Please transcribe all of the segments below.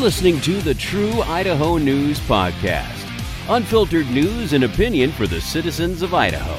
listening to the True Idaho News Podcast, unfiltered news and opinion for the citizens of Idaho.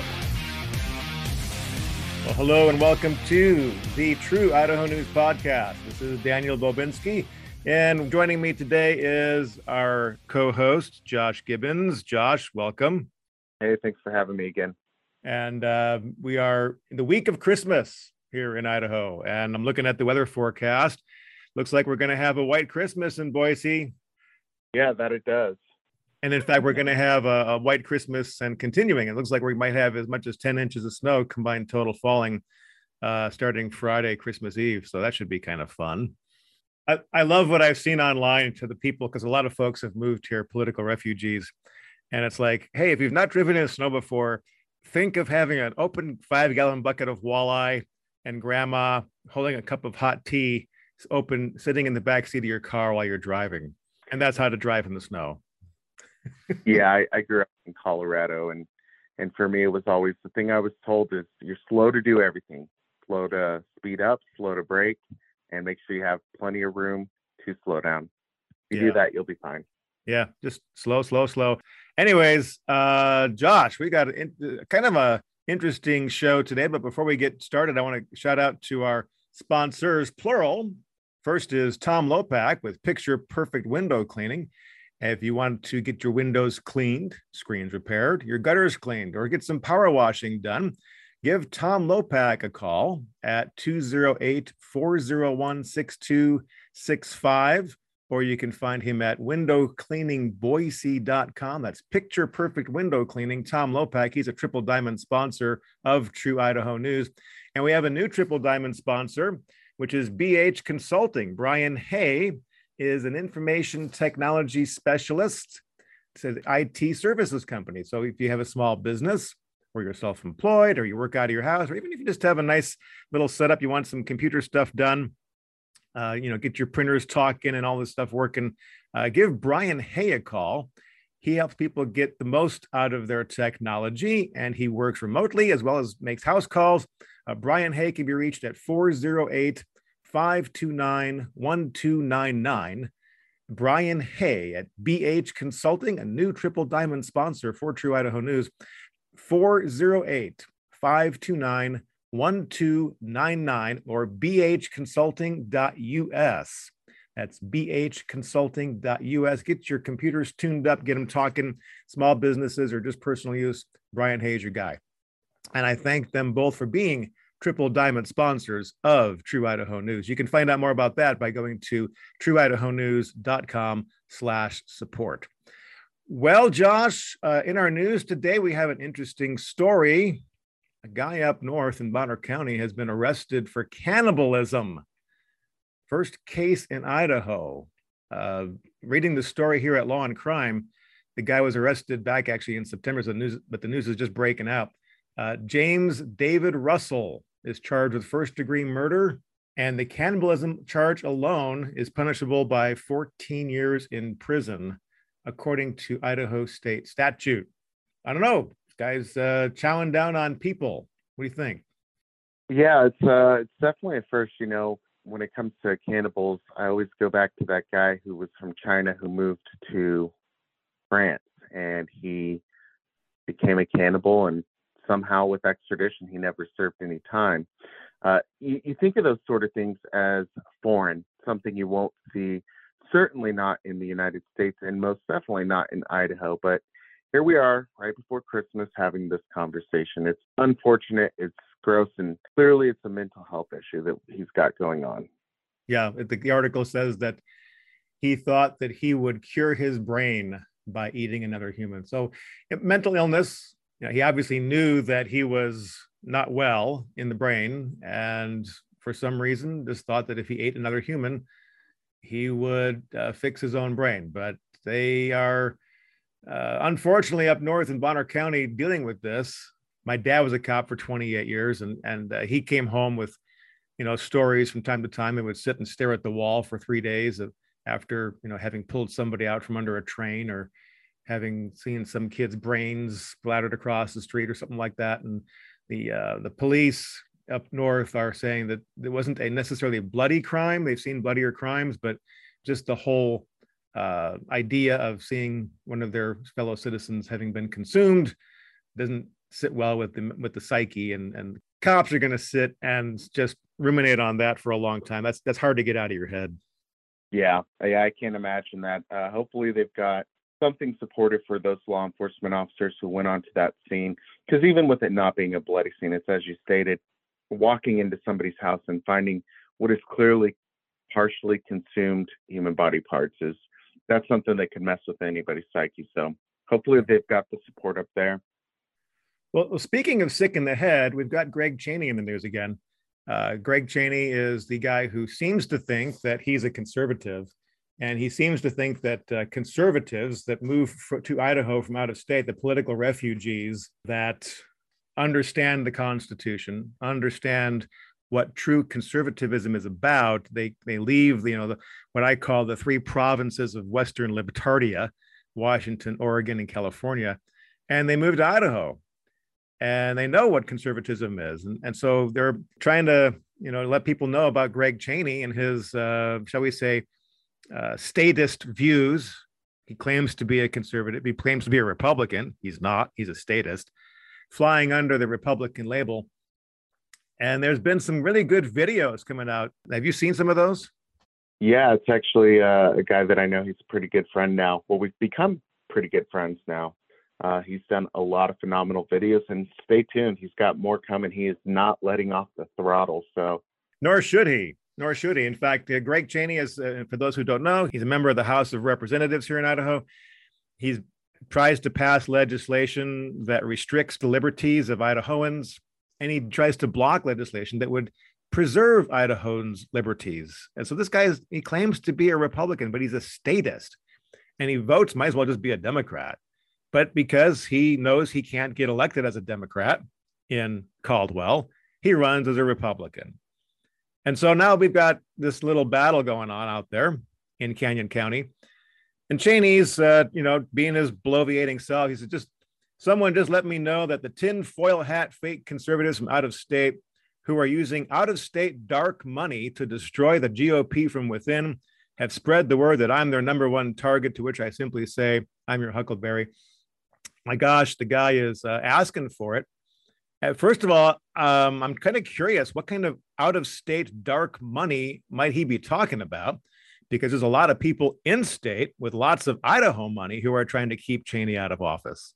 Well, hello and welcome to the True Idaho News Podcast. This is Daniel Bobinski, and joining me today is our co-host, Josh Gibbons. Josh, welcome. Hey, thanks for having me again. And we are in the week of Christmas here in Idaho, and I'm looking at the weather forecast. Looks like we're going to have a white Christmas in Boise. Yeah, that it does. And in fact, we're going to have a white Christmas and continuing. It looks like we might have as much as 10 inches of snow combined total falling starting Friday, Christmas Eve. So that should be kind of fun. I love what I've seen online to the people, because a lot of folks have moved here, political refugees. And it's like, hey, if you've not driven in snow before, think of having an open 5-gallon bucket of walleye and grandma holding a cup of hot tea open, sitting in the back seat of your car while you're driving. And that's how to drive in the snow. Yeah, I grew up in Colorado, and for me, it was always the thing I was told is you're slow to do everything. Slow to speed up, slow to brake, and make sure you have plenty of room to slow down. If you do that, you'll be fine. Yeah, just slow. Anyways, Josh, we got kind of a interesting show today, but before we get started, I want to shout out to our sponsors, plural. First is Tom Lopak with Picture Perfect Window Cleaning. If you want to get your windows cleaned, screens repaired, your gutters cleaned, or get some power washing done, give Tom Lopak a call at 208-401-6265, or you can find him at windowcleaningboise.com. That's Picture Perfect Window Cleaning. Tom Lopak, he's a Triple Diamond sponsor of True Idaho News. And we have a new Triple Diamond sponsor, which is BH Consulting. Brian Hay is an information technology specialist. It's an IT services company. So if you have a small business, or you're self-employed, or you work out of your house, or even if you just have a nice little setup, you want some computer stuff done, get your printers talking and all this stuff working, give Brian Hay a call. He helps people get the most out of their technology, and he works remotely as well as makes house calls. Brian Hay can be reached at 408-529-1299. Brian Hay at BH Consulting, a new Triple Diamond sponsor for True Idaho News. 408-529-1299 or bhconsulting.us. That's bhconsulting.us. Get your computers tuned up, get them talking, small businesses or just personal use. Brian Hay is your guy. And I thank them both for being Triple Diamond sponsors of True Idaho News. You can find out more about that by going to trueidahonews.com/support. Well, Josh, in our news today, we have an interesting story. A guy up north in Bonner County has been arrested for cannibalism. First case in Idaho. Reading the story here at Law and Crime, the guy was arrested back actually in September, but the news is just breaking out. James David Russell is charged with first-degree murder, and the cannibalism charge alone is punishable by 14 years in prison, according to Idaho state statute. I don't know. This guy's chowing down on people. What do you think? Yeah, it's definitely a first. When it comes to cannibals, I always go back to that guy who was from China who moved to France, and he became a cannibal, and somehow with extradition, he never served any time. You think of those sort of things as foreign, something you won't see, certainly not in the United States, and most definitely not in Idaho. But here we are, right before Christmas, having this conversation. It's unfortunate, it's gross, and clearly it's a mental health issue that he's got going on. Yeah, the article says that he thought that he would cure his brain by eating another human. So mental illness, he obviously knew that he was not well in the brain, and for some reason just thought that if he ate another human, he would fix his own brain. But they are unfortunately up north in Bonner County dealing with this. My dad was a cop for 28 years, and he came home with, stories from time to time. He would sit and stare at the wall for 3 days after, having pulled somebody out from under a train, or having seen some kid's brains splattered across the street or something like that. And the police up north are saying that it wasn't a necessarily bloody crime. They've seen bloodier crimes, but just the whole idea of seeing one of their fellow citizens having been consumed doesn't sit well with the psyche, and cops are going to sit and just ruminate on that for a long time. That's hard to get out of your head. Yeah, I can't imagine that. Hopefully they've got something supportive for those law enforcement officers who went onto that scene, because even with it not being a bloody scene, it's, as you stated, walking into somebody's house and finding what is clearly partially consumed human body parts that's something that can mess with anybody's psyche. So hopefully they've got the support up there. Well, speaking of sick in the head, we've got Greg Chaney in the news again. Greg Chaney is the guy who seems to think that he's a conservative, and he seems to think that conservatives that move to Idaho from out of state, the political refugees that understand the Constitution, understand what true conservatism is about, they leave what I call the three provinces of Western Libertaria, Washington, Oregon, and California, and they move to Idaho. And they know what conservatism is. And so they're trying to, let people know about Greg Chaney and his, shall we say, statist views. He claims to be a conservative. He claims to be a Republican. He's not. He's a statist, flying under the Republican label. And there's been some really good videos coming out. Have you seen some of those? Yeah, it's actually a guy that I know. He's a pretty good friend now. Well, we've become pretty good friends now. He's done a lot of phenomenal videos, and stay tuned. He's got more coming. He is not letting off the throttle. So, nor should he. In fact, Greg Chaney is, for those who don't know, he's a member of the House of Representatives here in Idaho. He tries to pass legislation that restricts the liberties of Idahoans, and he tries to block legislation that would preserve Idahoans' liberties. And so this guy he claims to be a Republican, but he's a statist, and he votes, might as well just be a Democrat. But because he knows he can't get elected as a Democrat in Caldwell, he runs as a Republican. And so now we've got this little battle going on out there in Canyon County. And Chaney's, being his bloviating self, he said, someone just let me know that the tinfoil hat fake conservatives from out of state who are using out of state dark money to destroy the GOP from within have spread the word that I'm their number one target, to which I simply say, I'm your Huckleberry. My gosh, the guy is asking for it. First of all, I'm kind of curious, what kind of out-of-state dark money might he be talking about? Because there's a lot of people in state with lots of Idaho money who are trying to keep Chaney out of office.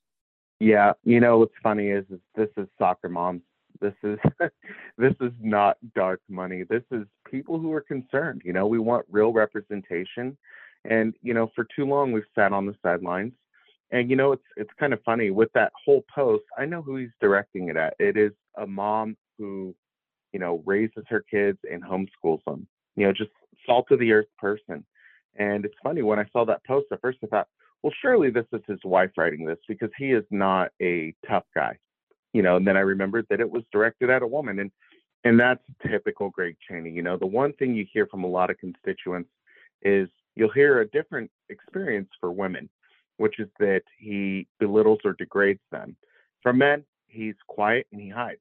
Yeah, what's funny is this is soccer moms. This is this is not dark money. This is people who are concerned. We want real representation, and for too long we've sat on the sidelines. And it's kind of funny with that whole post. I know who he's directing it at. It is a mom who, raises her kids and homeschools them. Just salt of the earth person. And it's funny, when I saw that post at first, I thought, well, surely this is his wife writing this, because he is not a tough guy. And then I remembered that it was directed at a woman, and that's typical Greg Chaney. The one thing you hear from a lot of constituents is you'll hear a different experience for women, which is that he belittles or degrades them. For men, he's quiet and he hides.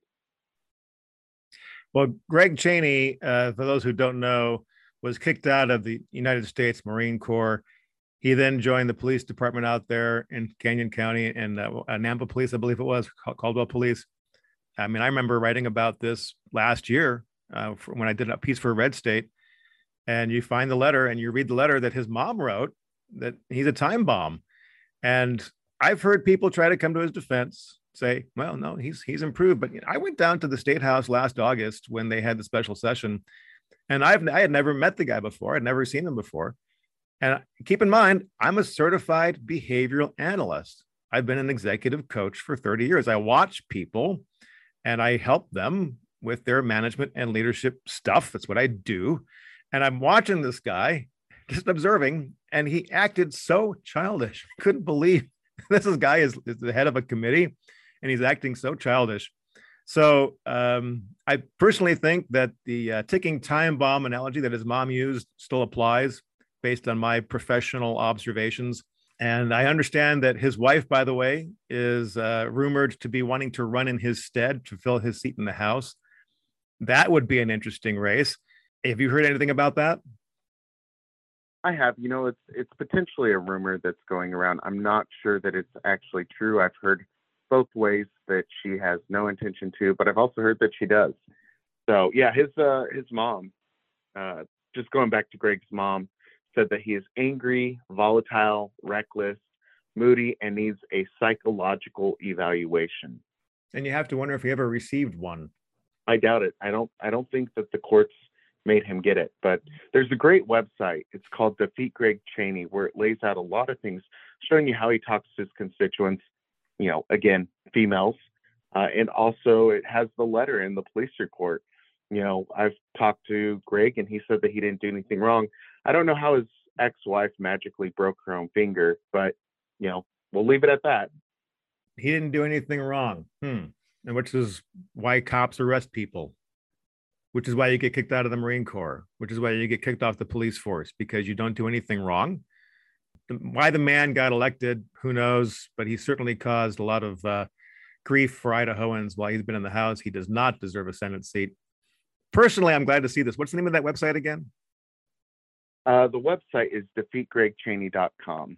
Well, Greg Chaney, for those who don't know, was kicked out of the United States Marine Corps. He then joined the police department out there in Canyon County and Nampa Police, I believe it was, Caldwell Police. I mean, I remember writing about this last year when I did a piece for Red State. And you find the letter and you read the letter that his mom wrote, that he's a time bomb. And I've heard people try to come to his defense, say, well, no, he's improved. But I went down to the State House last August when they had the special session, and I had never met the guy before. I'd never seen him before. And keep in mind, I'm a certified behavioral analyst. I've been an executive coach for 30 years. I watch people and I help them with their management and leadership stuff. That's what I do. And I'm watching this guy, just observing, and he acted so childish. I couldn't believe this guy is the head of a committee and he's acting so childish. So I personally think that the ticking time bomb analogy that his mom used still applies based on my professional observations. And I understand that his wife, by the way, is rumored to be wanting to run in his stead to fill his seat in the House. That would be an interesting race. Have you heard anything about that? I have. It's potentially a rumor that's going around. I'm not sure that it's actually true. I've heard both ways that she has no intention to, but I've also heard that she does. So yeah, his mom, just going back to Greg's mom, said that he is angry, volatile, reckless, moody, and needs a psychological evaluation. And you have to wonder if he ever received one. I doubt it. I don't think that the courts made him get it. But there's a great website. It's called Defeat Greg Chaney, where it lays out a lot of things, showing you how he talks to his constituents, again, females. And also it has the letter in the police report. I've talked to Greg and he said that he didn't do anything wrong. I don't know how his ex-wife magically broke her own finger, but, we'll leave it at that. He didn't do anything wrong. And which is why cops arrest people, which is why you get kicked out of the Marine Corps, which is why you get kicked off the police force, because you don't do anything wrong. Why the man got elected, who knows? But he certainly caused a lot of grief for Idahoans while he's been in the House. He does not deserve a Senate seat. Personally, I'm glad to see this. What's the name of that website again? The website is defeatgregchaney.com.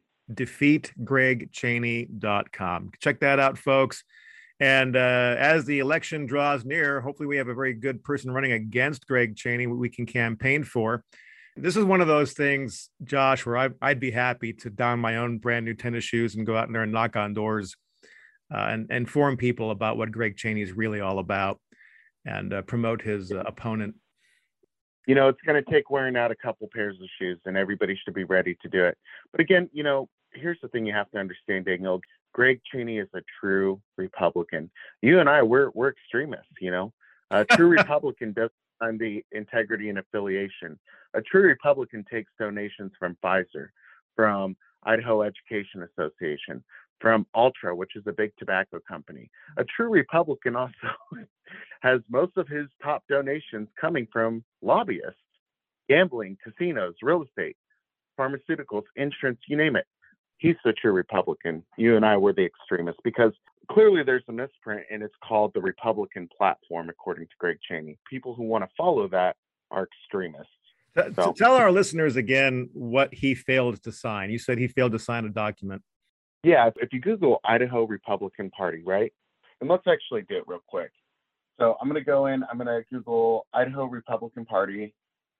defeatgregchaney.com. Check that out, folks. And as the election draws near, hopefully we have a very good person running against Greg Chaney we can campaign for. This is one of those things, Josh, where I'd be happy to don my own brand new tennis shoes and go out in there and knock on doors and inform people about what Greg Chaney is really all about and promote his opponent. It's going to take wearing out a couple pairs of shoes, and everybody should be ready to do it. But again, here's the thing you have to understand, Daniel. Greg Chaney is a true Republican. You and I, we're extremists, A true Republican doesn't find the integrity and affiliation. A true Republican takes donations from Pfizer, from Idaho Education Association, from Ultra, which is a big tobacco company. A true Republican also has most of his top donations coming from lobbyists, gambling, casinos, real estate, pharmaceuticals, insurance, you name it. He's the true Republican. You and I were the extremists, because clearly there's a misprint, and it's called the Republican platform, according to Greg Chaney. People who want to follow that are extremists. So tell our listeners again what he failed to sign. You said he failed to sign a document. Yeah, if you Google Idaho Republican Party, right? And let's actually do it real quick. So I'm going to go in, I'm going to Google Idaho Republican Party.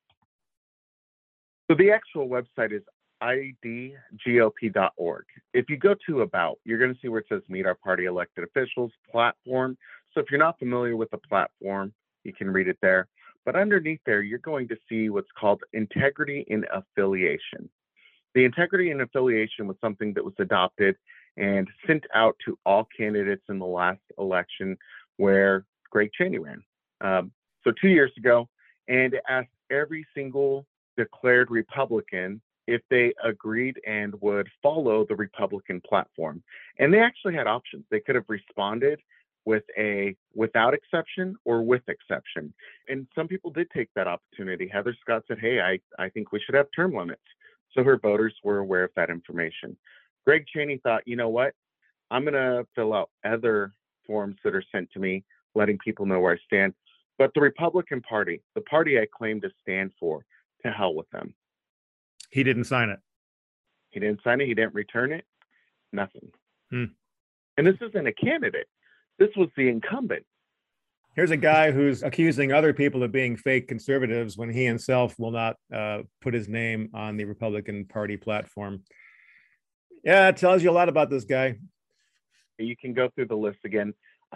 So the actual website is idgop.org. If you go to About, you're going to see where it says Meet Our Party Elected Officials Platform. So if you're not familiar with the platform, you can read it there. But underneath there, you're going to see what's called Integrity in Affiliation. The integrity and affiliation was something that was adopted and sent out to all candidates in the last election where Greg Chaney ran. So 2 years ago, and it asked every single declared Republican if they agreed and would follow the Republican platform. And they actually had options. They could have responded with a without exception or with exception. And some people did take that opportunity. Heather Scott said, hey, I think we should have term limits. So her voters were aware of that information. Greg Chaney thought, you know what? I'm going to fill out other forms that are sent to me, letting people know where I stand. But the Republican Party, the party I claim to stand for, to hell with them. He didn't sign it. He didn't sign it. He didn't return it. Nothing. And this isn't a candidate. This was the incumbent. Here's a guy who's accusing other people of being fake conservatives when he himself will not put his name on the Republican Party platform. Yeah, it tells you a lot about this guy. You can go through the list again,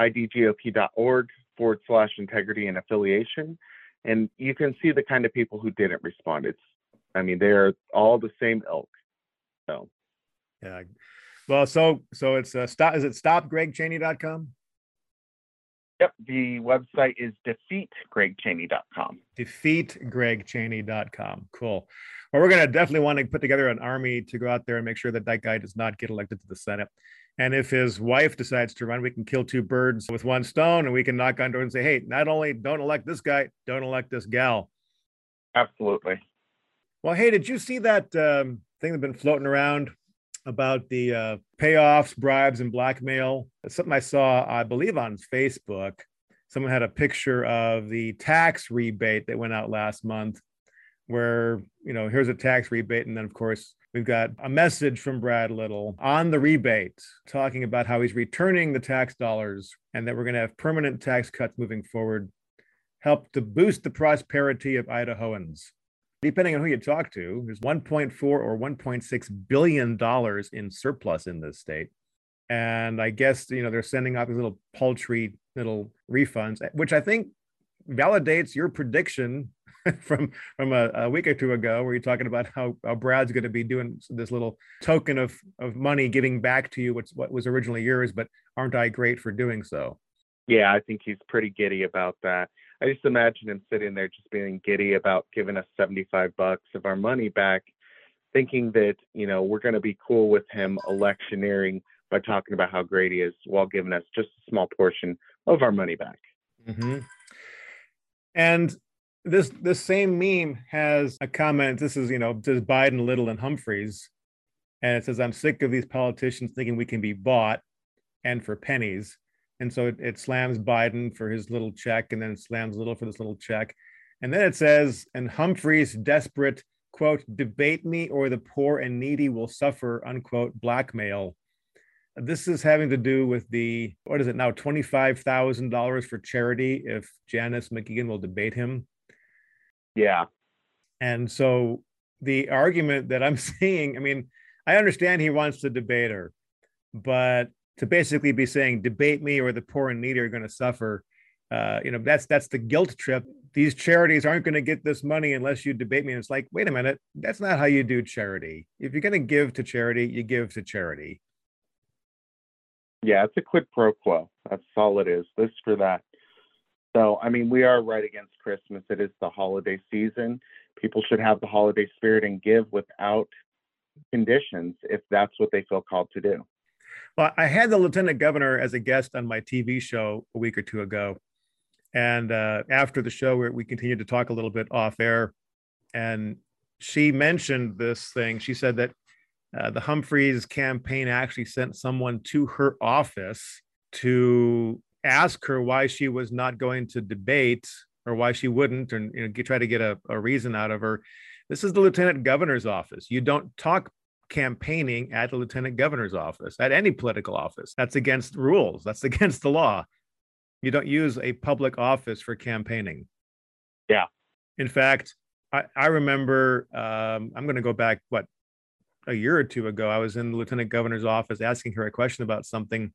idgop.org/integrity and affiliation. And you can see the kind of people who didn't respond. They're all the same ilk. So, yeah. Well, so it's stop. Is it stopgregchaney.com? Yep. The website is defeatgregchaney.com. Defeatgregchaney.com. Cool. Well, we're going to definitely want to put together an army to go out there and make sure that guy does not get elected to the Senate. And if his wife decides to run, we can kill two birds with one stone, and we can knock on doors and say, hey, not only don't elect this guy, don't elect this gal. Absolutely. Well, hey, did you see that thing that's been floating around about the payoffs, bribes, and blackmail? It's something I saw, I believe, on Facebook. Someone had a picture of the tax rebate that went out last month where, here's a tax rebate. And then, of course, we've got a message from Brad Little on the rebate talking about how he's returning the tax dollars and that we're going to have permanent tax cuts moving forward, help to boost the prosperity of Idahoans. Depending on who you talk to, there's 1.4 or $1.6 billion in surplus in this state. And I guess, they're sending out these little paltry little refunds, which I think validates your prediction from a week or two ago, where you're talking about how Brad's going to be doing this little token of money giving back to you what was originally yours, but aren't I great for doing so? Yeah, I think he's pretty giddy about that. I just imagine him sitting there just being giddy about giving us $75 of our money back, thinking that, we're going to be cool with him electioneering by talking about how great he is while giving us just a small portion of our money back. Mm-hmm. And this same meme has a comment. This is, says Biden, Little, and Humphreys. And it says, I'm sick of these politicians thinking we can be bought and for pennies. And so it slams Biden for his little check, and then it slams Little for this little check. And then it says, and Humphreys, desperate, quote, debate me or the poor and needy will suffer, unquote, blackmail. This is having to do with the, what is it now, $25,000 for charity if Janice McKeon will debate him. Yeah. And so the argument that I'm seeing, I mean, I understand he wants to debate her, but to basically be saying, debate me or the poor and needy are going to suffer, that's the guilt trip. These charities aren't going to get this money unless you debate me. And it's like, wait a minute, that's not how you do charity. If you're going to give to charity, you give to charity. Yeah, it's a quid pro quo. That's all it is. This for that. So, I mean, we are right against Christmas. It is the holiday season. People should have the holiday spirit and give without conditions if that's what they feel called to do. Well, I had the lieutenant governor as a guest on my TV show a week or two ago. And after the show, we continued to talk a little bit off air. And she mentioned this thing. She said that the Humphreys campaign actually sent someone to her office to ask her why she was not going to debate or why she wouldn't, and try to get a reason out of her. This is the lieutenant governor's office. You don't talk campaigning at the lieutenant governor's office, at any political office. That's against rules. That's against the law. You don't use a public office for campaigning. Yeah. In fact, I remember, I'm going to go back, a year or two ago, I was in the lieutenant governor's office asking her a question about something.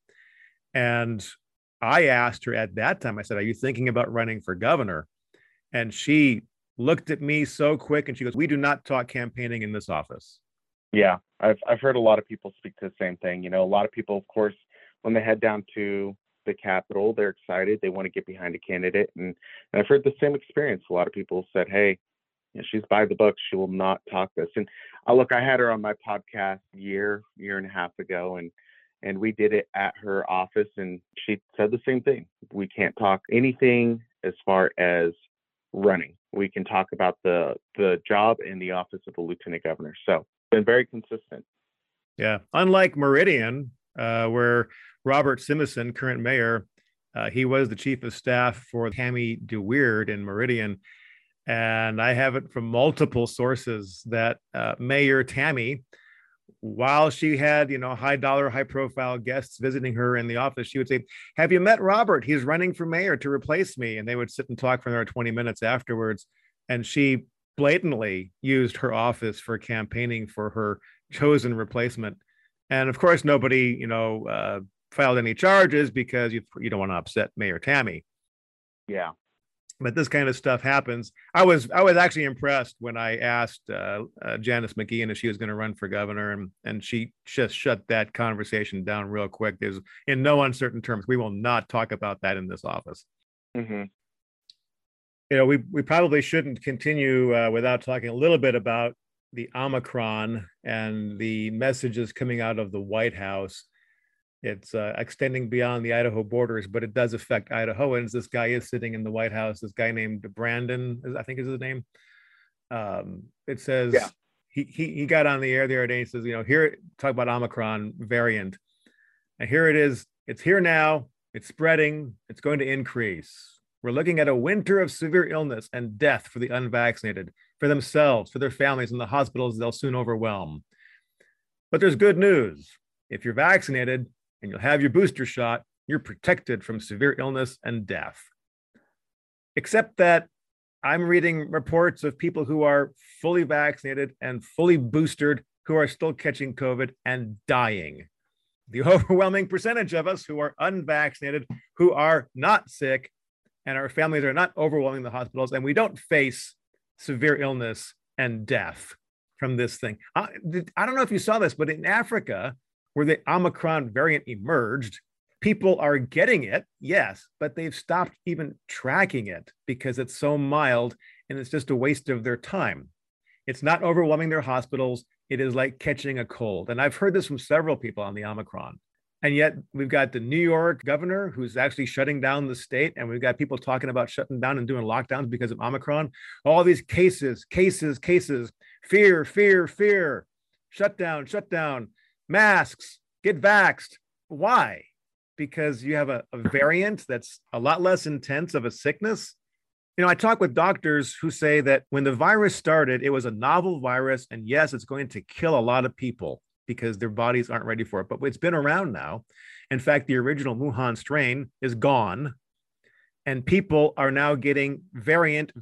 And I asked her at that time, I said, are you thinking about running for governor? And she looked at me so quick and she goes, we do not talk campaigning in this office. Yeah, I've heard a lot of people speak to the same thing. A lot of people, of course, when they head down to the Capitol, they're excited. They want to get behind a candidate. And I've heard the same experience. A lot of people said, hey, she's by the book. She will not talk this. And look, I had her on my podcast year and a half ago, and we did it at her office, and she said the same thing. We can't talk anything as far as running. We can talk about the job in the office of the lieutenant governor. So been very consistent. Yeah. Unlike Meridian, where Robert Simison, current mayor, he was the chief of staff for Tammy DeWeerd in Meridian. And I have it from multiple sources that Mayor Tammy, while she had, high dollar, high profile guests visiting her in the office, she would say, have you met Robert? He's running for mayor to replace me. And they would sit and talk for another 20 minutes afterwards. And she blatantly used her office for campaigning for her chosen replacement. And of course, nobody, filed any charges because you don't want to upset Mayor Tammy. Yeah. But this kind of stuff happens. I was actually impressed when I asked Janice McKeon if she was going to run for governor, and she just shut that conversation down real quick. There's, in no uncertain terms, we will not talk about that in this office. Mm-hmm. We probably shouldn't continue without talking a little bit about the Omicron and the messages coming out of the White House. It's extending beyond the Idaho borders, but it does affect Idahoans. This guy is sitting in the White House. This guy named Brandon, I think is his name. It says, yeah. He got on the air the other day and says, here, talk about Omicron variant. And here it is. It's here now. It's spreading. It's going to increase. We're looking at a winter of severe illness and death for the unvaccinated, for themselves, for their families, and the hospitals they'll soon overwhelm. But there's good news. If you're vaccinated and you'll have your booster shot, you're protected from severe illness and death. Except that I'm reading reports of people who are fully vaccinated and fully boosted who are still catching COVID and dying. The overwhelming percentage of us who are unvaccinated, who are not sick, and our families are not overwhelming the hospitals, and we don't face severe illness and death from this thing. I don't know if you saw this, but in Africa, where the Omicron variant emerged, people are getting it, yes, but they've stopped even tracking it because it's so mild and it's just a waste of their time. It's not overwhelming their hospitals. It is like catching a cold. And I've heard this from several people on the Omicron. And yet we've got the New York governor who's actually shutting down the state. And we've got people talking about shutting down and doing lockdowns because of Omicron. All these cases, fear, shut down, masks, get vaxxed. Why? Because you have a variant that's a lot less intense of a sickness. You know, I talk with doctors who say that when the virus started, it was a novel virus. And yes, it's going to kill a lot of people because their bodies aren't ready for it. But it's been around now. In fact, the original Wuhan strain is gone. And people are now getting variant.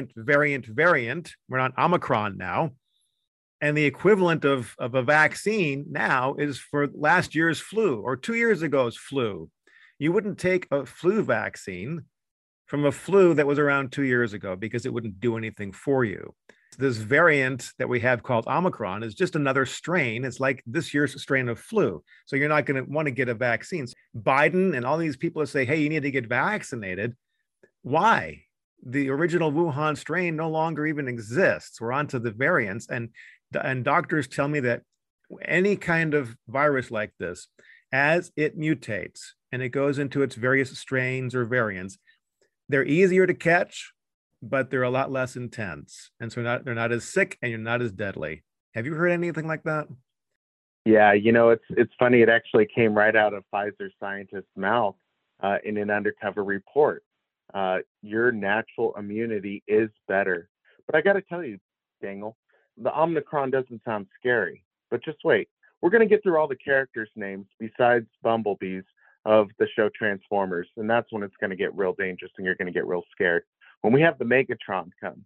We're on Omicron now. And the equivalent of a vaccine now is for last year's flu or 2 years ago's flu. You wouldn't take a flu vaccine from a flu that was around 2 years ago because it wouldn't do anything for you. This variant that we have called Omicron is just another strain. It's like this year's strain of flu. So you're not going to want to get a vaccine. Biden and all these people say, hey, you need to get vaccinated. Why? The original Wuhan strain no longer even exists. We're on to the variants. And doctors tell me that any kind of virus like this, as it mutates and it goes into its various strains or variants, they're easier to catch, but they're a lot less intense. And so they're not as sick and you're not as deadly. Have you heard anything like that? Yeah, you know, it's funny. It actually came right out of Pfizer scientist's mouth in an undercover report. Your natural immunity is better. But I got to tell you, Dangle, the Omicron doesn't sound scary, but just wait. We're going to get through all the characters' names besides Bumblebees of the show Transformers, and that's when it's going to get real dangerous and you're going to get real scared. When we have the Megatron come,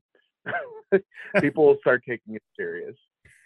people will start taking it serious.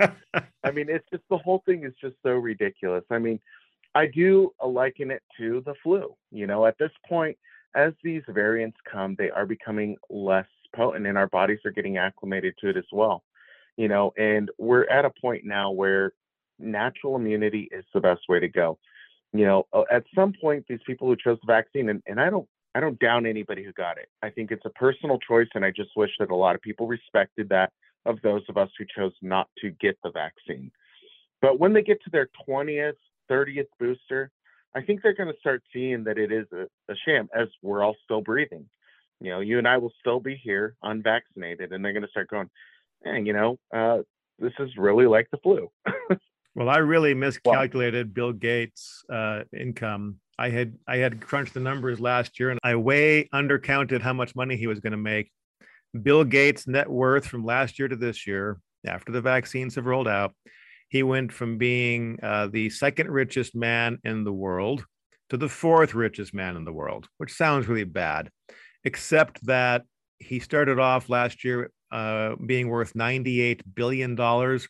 I mean, it's just, the whole thing is just so ridiculous. I mean, I do liken it to the flu. You know, at this point, as these variants come, they are becoming less potent and our bodies are getting acclimated to it as well. You know, and we're at a point now where natural immunity is the best way to go. You know, at some point, these people who chose the vaccine, and I don't down anybody who got it. I think it's a personal choice, and I just wish that a lot of people respected that of those of us who chose not to get the vaccine. But when they get to their 20th, 30th booster, I think they're going to start seeing that it is a sham, as we're all still breathing. You know, you and I will still be here unvaccinated, and they're going to start going, and this is really like the flu. Well, I really miscalculated Bill Gates' income. I had crunched the numbers last year, and I way undercounted how much money he was going to make. Bill Gates' net worth from last year to this year, after the vaccines have rolled out, he went from being the second richest man in the world to the fourth richest man in the world, which sounds really bad, except that he started off last year being worth $98 billion,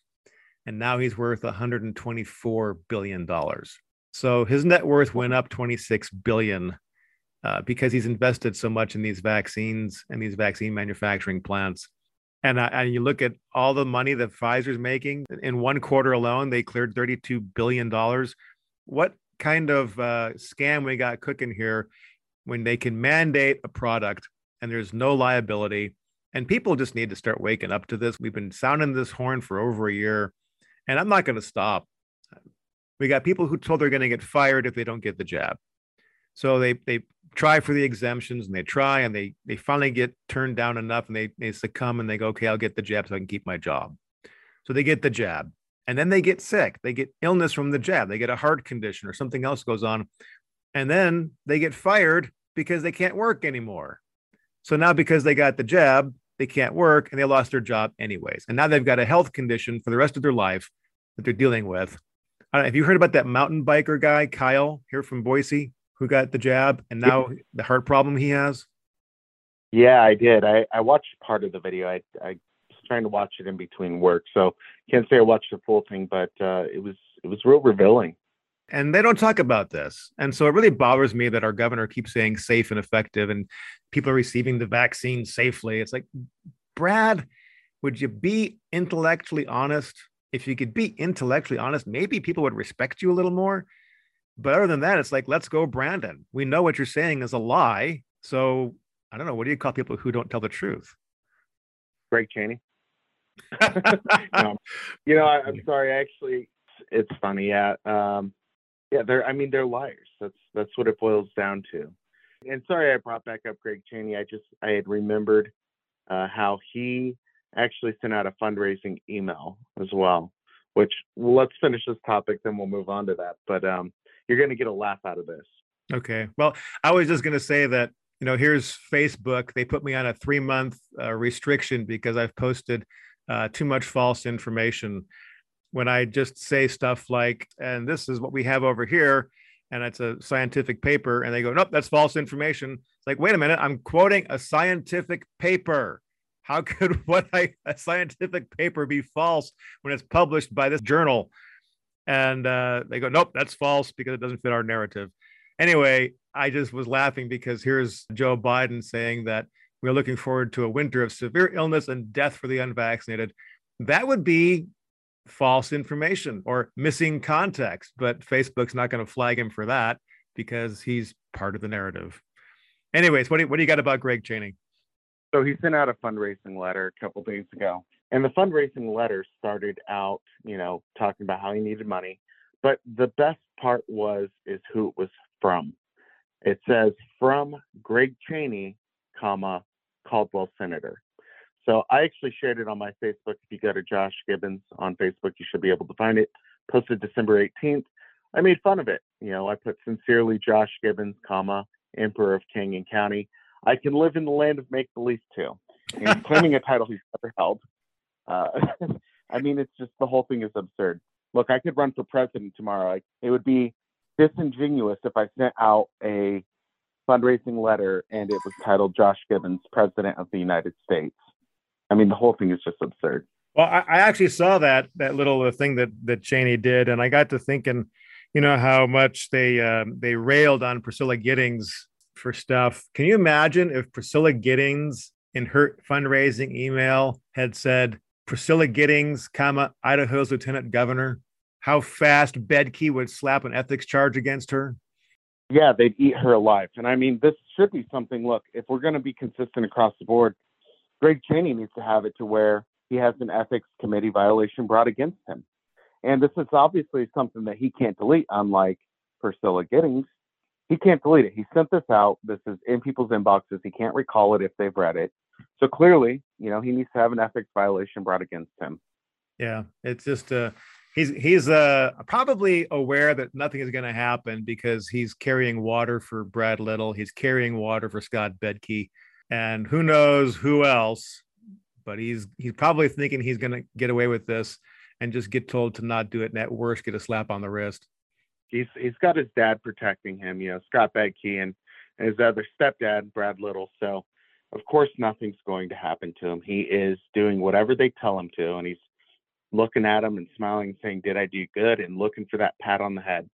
and now he's worth $124 billion. So his net worth went up 26 billion because he's invested so much in these vaccines and these vaccine manufacturing plants. And you look at all the money that Pfizer's making in one quarter alone, they cleared $32 billion. What kind of scam we got cooking here when they can mandate a product and there's no liability? And people just need to start waking up to this. We've been sounding this horn for over a year, and I'm not going to stop. We got people who told they're going to get fired if they don't get the jab. So they try for the exemptions, and they try, and they finally get turned down enough, and they succumb, and they go, okay, I'll get the jab so I can keep my job. So they get the jab, and then they get sick. They get illness from the jab. They get a heart condition or something else goes on, and then they get fired because they can't work anymore. So now because they got the jab, they can't work and they lost their job anyways. And now they've got a health condition for the rest of their life that they're dealing with. I don't know, have you heard about that mountain biker guy, Kyle, here from Boise, who got the jab and now the heart problem he has? Yeah, I did. I watched part of the video. I was trying to watch it in between work, so can't say I watched the full thing, but it was real revealing. And they don't talk about this. And so it really bothers me that our governor keeps saying safe and effective and people are receiving the vaccine safely. It's like, Brad, would you be intellectually honest? If you could be intellectually honest, maybe people would respect you a little more. But other than that, it's like, let's go, Brandon. We know what you're saying is a lie. So I don't know. What do you call people who don't tell the truth? Greg Chaney. No. You know, I'm sorry. Actually, it's funny. Yeah. Yeah, they're liars. That's what it boils down to. And sorry I brought back up Greg Chaney. I had remembered how he actually sent out a fundraising email as well, which let's finish this topic, then we'll move on to that. But you're going to get a laugh out of this. Okay. Well, I was just going to say that, here's Facebook. They put me on a 3-month restriction because I've posted too much false information. When I just say stuff like, and this is what we have over here, and it's a scientific paper, and they go, nope, that's false information. It's like, wait a minute, I'm quoting a scientific paper. How could a scientific paper be false when it's published by this journal? And they go, nope, that's false because it doesn't fit our narrative. Anyway, I just was laughing because here's Joe Biden saying that we're looking forward to a winter of severe illness and death for the unvaccinated. That would be false information or missing context, but Facebook's not going to flag him for that because he's part of the narrative. Anyways, what do you got about Greg Chaney? So he sent out a fundraising letter a couple days ago, and the fundraising letter started out, talking about how he needed money, but the best part is who it was from. It says from Greg Chaney, Caldwell Senator. So I actually shared it on my Facebook. If you go to Josh Gibbons on Facebook, you should be able to find it. Posted December 18th. I made fun of it. I put sincerely Josh Gibbons, Emperor of King and County. I can live in the land of make-believe too. And claiming a title he's never held. It's just, the whole thing is absurd. Look, I could run for president tomorrow. It would be disingenuous if I sent out a fundraising letter and it was titled Josh Gibbons, President of the United States. The whole thing is just absurd. Well, I actually saw that little thing that Chaney did, and I got to thinking, how much they railed on Priscilla Giddings for stuff. Can you imagine if Priscilla Giddings in her fundraising email had said Priscilla Giddings, Idaho's lieutenant governor? How fast Bedke would slap an ethics charge against her? Yeah, they'd eat her alive. And this should be something. Look, if we're going to be consistent across the board, Greg Chaney needs to have it to where he has an ethics committee violation brought against him. And this is obviously something that he can't delete, unlike Priscilla Giddings. He can't delete it. He sent this out. This is in people's inboxes. He can't recall it if they've read it. So clearly, he needs to have an ethics violation brought against him. Yeah, it's just he's probably aware that nothing is going to happen because he's carrying water for Brad Little. He's carrying water for Scott Bedke. And who knows who else, but he's probably thinking he's going to get away with this and just get told to not do it, and at worst get a slap on the wrist. He's got his dad protecting him, Scott Bedke, and his other stepdad, Brad Little. So, of course, nothing's going to happen to him. He is doing whatever they tell him to, and he's looking at him and smiling, saying, "Did I do good?" and looking for that pat on the head.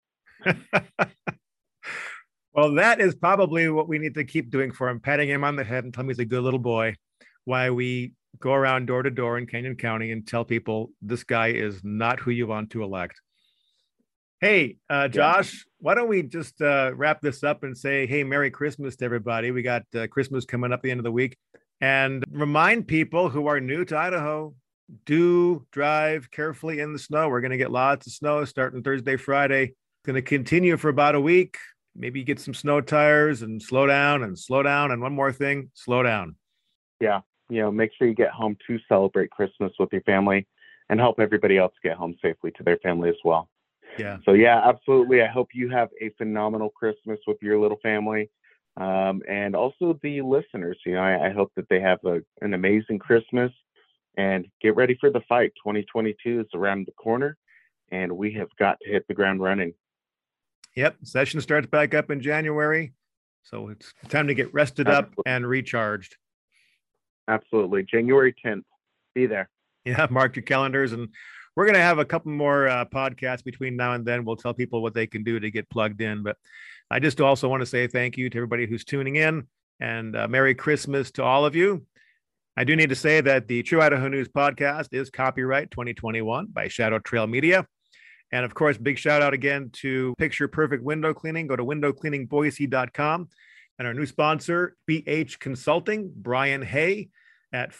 Well, that is probably what we need to keep doing for him, patting him on the head and telling him he's a good little boy, while we go around door to door in Canyon County and tell people this guy is not who you want to elect. Hey, Josh, why don't we just wrap this up and say, hey, Merry Christmas to everybody. We got Christmas coming up at the end of the week. And remind people who are new to Idaho, do drive carefully in the snow. We're going to get lots of snow starting Thursday, Friday. It's going to continue for about a week. Maybe get some snow tires and slow down. And one more thing, slow down. Yeah. Make sure you get home to celebrate Christmas with your family and help everybody else get home safely to their family as well. Yeah. So, yeah, absolutely. I hope you have a phenomenal Christmas with your little family. and also the listeners. I hope that they have an amazing Christmas and get ready for the fight. 2022 is around the corner, and we have got to hit the ground running. Yep. Session starts back up in January. So it's time to get rested up and recharged. Absolutely. January 10th. Be there. Yeah. Mark your calendars. And we're going to have a couple more podcasts between now and then. We'll tell people what they can do to get plugged in. But I just also want to say thank you to everybody who's tuning in, and Merry Christmas to all of you. I do need to say that the True Idaho News podcast is copyright 2021 by Shadow Trail Media. And of course, big shout out again to Picture Perfect Window Cleaning. Go to windowcleaningboise.com. And our new sponsor, BH Consulting, Brian Hay at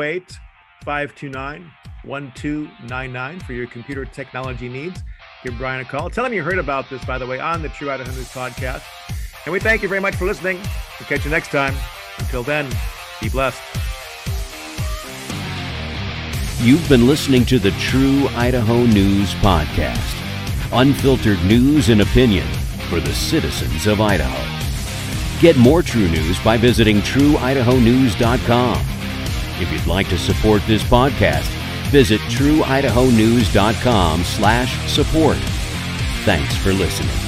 408-529-1299 for your computer technology needs. Give Brian a call. Tell him you heard about this, by the way, on the True Idaho News podcast. And we thank you very much for listening. We'll catch you next time. Until then, be blessed. You've been listening to the True Idaho News Podcast. Unfiltered news and opinion for the citizens of Idaho. Get more true news by visiting trueidahonews.com. If you'd like to support this podcast, visit trueidahonews.com/support. Thanks for listening.